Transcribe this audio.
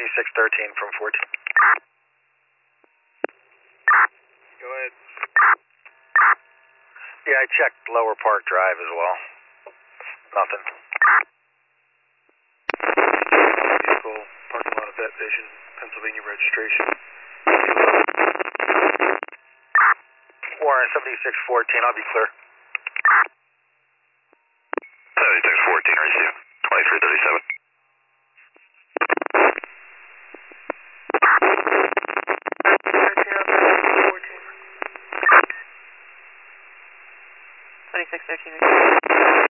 7613 from 14. Go ahead. Yeah, I checked Lower Park Drive as well. Nothing. Vehicle, parking lot of Vet Vision, Pennsylvania registration. Warren 7614, I'll be clear. 7614, receive. 2337. Twenty-six 13.